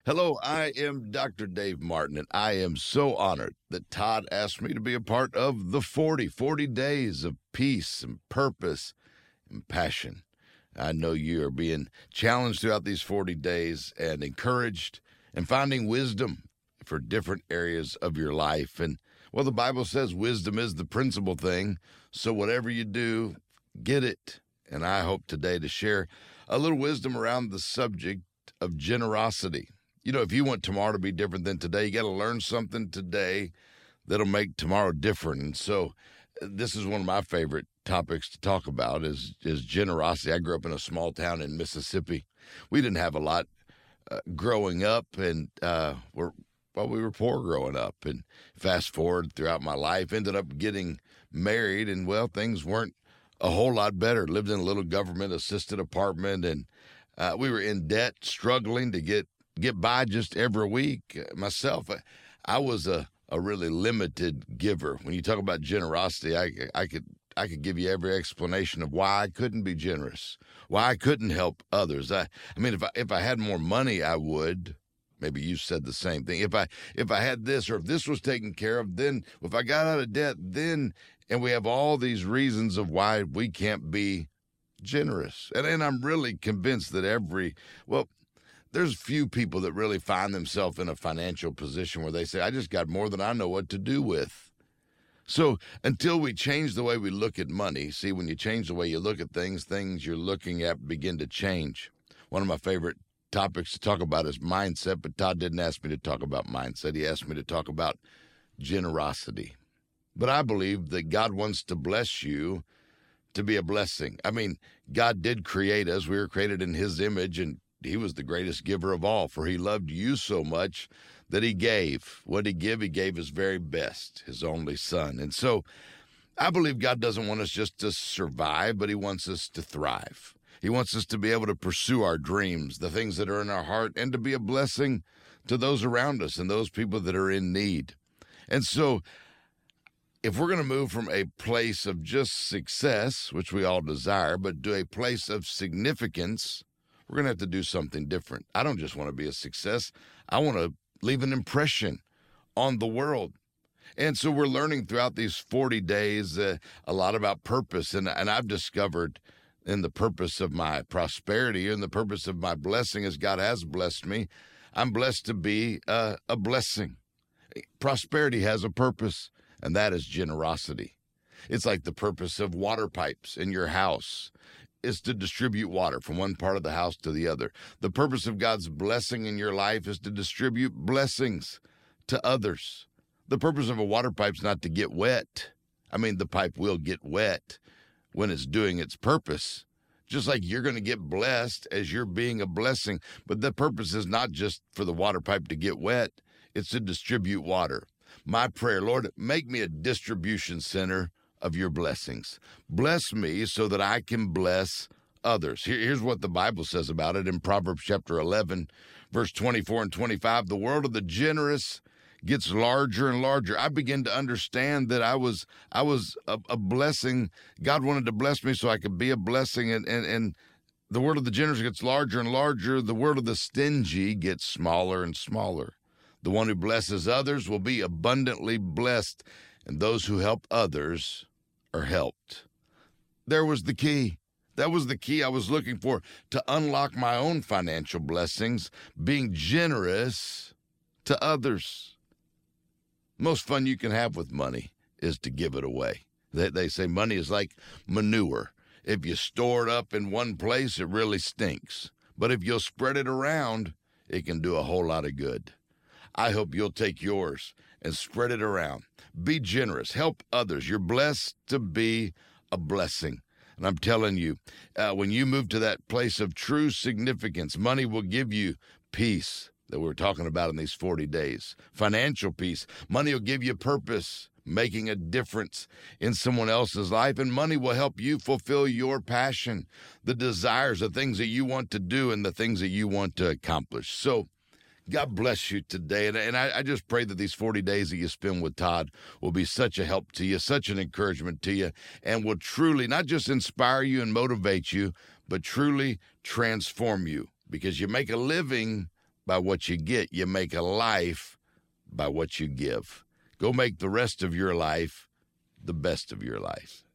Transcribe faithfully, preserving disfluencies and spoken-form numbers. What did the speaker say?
Hello, I am Doctor Dave Martin, and I am so honored that Todd asked me to be a part of the forty, forty days of peace and purpose and passion. I know you are being challenged throughout these forty days and encouraged and finding wisdom for different areas of your life. And well, the Bible says wisdom is the principal thing. So whatever you do, get it. And I hope today to share a little wisdom around the subject of generosity. You know, if you want tomorrow to be different than today, you got to learn something today that'll make tomorrow different. And so this is one of my favorite topics to talk about is, is generosity. I grew up in a small town in Mississippi. We didn't have a lot uh, growing up, and uh, we're, well, we were poor growing up. And fast forward throughout my life, ended up getting married, and, well, things weren't a whole lot better. Lived in a little government-assisted apartment, and uh, we were in debt, struggling to get get by just every week. Myself, I, I was a, a really limited giver. When you talk about generosity, I, I could I could give you every explanation of why I couldn't be generous, why I couldn't help others. I, I mean, if I if I had more money, I would. Maybe you said the same thing. If I if I had this, or if this was taken care of, then if I got out of debt, then, and we have all these reasons of why we can't be generous. And, and I'm really convinced that every, well, there's few people that really find themselves in a financial position where they say, I just got more than I know what to do with. So until we change the way we look at money, see, when you change the way you look at things, things you're looking at begin to change. One of my favorite topics to talk about is mindset, but Todd didn't ask me to talk about mindset. He asked me to talk about generosity. But I believe that God wants to bless you to be a blessing. I mean, God did create us. We were created in his image, and he was the greatest giver of all, for he loved you so much that he gave. What did he give? He gave his very best, his only son. And so I believe God doesn't want us just to survive, but he wants us to thrive. He wants us to be able to pursue our dreams, the things that are in our heart, and to be a blessing to those around us and those people that are in need. And so if we're going to move from a place of just success, which we all desire, but to a place of significance, we're going to have to do something different. I don't just want to be a success. I want to leave an impression on the world. And so we're learning throughout these forty days uh, a lot about purpose. And, and I've discovered in the purpose of my prosperity and the purpose of my blessing, as God has blessed me, I'm blessed to be uh, a blessing. Prosperity has a purpose, and that is generosity. It's like the purpose of water pipes in your house is to distribute water from one part of the house to the other. The purpose of God's blessing in your life is to distribute blessings to others. The purpose of a water pipe is not to get wet. I mean, the pipe will get wet when it's doing its purpose, just like you're going to get blessed as you're being a blessing. But the purpose is not just for the water pipe to get wet. It's to distribute water. My prayer, Lord, make me a distribution center of your blessings. Bless me so that I can bless others. Here, here's what the Bible says about it in Proverbs chapter eleven, verse twenty-four and twenty-five. The world of the generous gets larger and larger. I begin to understand that I was I was a, a blessing. God wanted to bless me so I could be a blessing, and, and, and the word of the generous gets larger and larger. The word of the stingy gets smaller and smaller. The one who blesses others will be abundantly blessed, and those who help others are helped. There was the key. That was the key I was looking for to unlock my own financial blessings, being generous to others. Most fun you can have with money is to give it away. They, they say money is like manure. If you store it up in one place, it really stinks. But if you'll spread it around, it can do a whole lot of good. I hope you'll take yours and spread it around. Be generous. Help others. You're blessed to be a blessing. And I'm telling you, uh, when you move to that place of true significance, money will give you peace that we're talking about in these forty days. Financial peace. Money will give you purpose, making a difference in someone else's life. And money will help you fulfill your passion, the desires, the things that you want to do, and the things that you want to accomplish. So God bless you today. And, and I, I just pray that these forty days that you spend with Todd will be such a help to you, such an encouragement to you, and will truly not just inspire you and motivate you, but truly transform you, because you make a living by what you get. You make a life by what you give. Go make the rest of your life the best of your life.